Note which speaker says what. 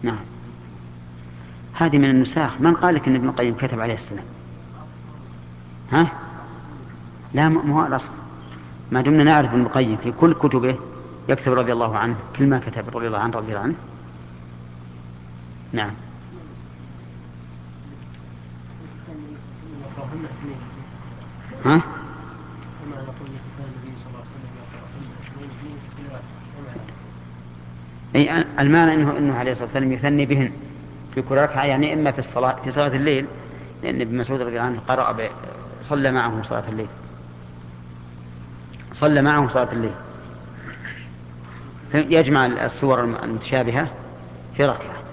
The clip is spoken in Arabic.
Speaker 1: نعم. هذه من النساخ. من قال لك ان ابن القيم كتب عليه السلام؟ ها؟ لا، مو هو الأصل. ما دمنا نعرف ابن القيم في كل كتبه يكتب رضي الله عنه، كل ما كتب رضي الله عنه رضي الله عنه. نعم. ها؟ أي المعنى أنه عليه الصلاة والسلام يثني بهن في كل ركعة، يعني إما في الصلاة في صلاة الليل، لأن ابن مسعود رضي الله عنه صلى معه صلاة الليل، صلى معه صلاة الليل، يجمع الصور المتشابهة في ركعة.